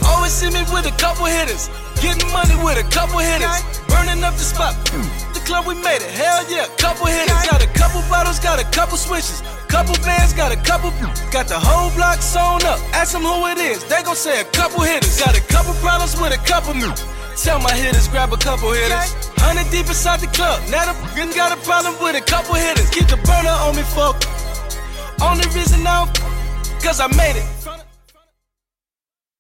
Always see me with a couple hitters. Getting money with a couple hitters. Burning up the spot. The club, we made it. Hell yeah, couple hitters. Got a couple bottles, got a couple switches. Couple bands, got a couple. Got the whole block sewn up. Ask them who it is. They gon' say a couple hitters. Got a couple problems with a couple new. Tell my hitters, grab a couple hitters. 100 deep inside the club. Now the got a problem with a couple hitters. Keep the burner on me, folk. Only reason now, cause I made it.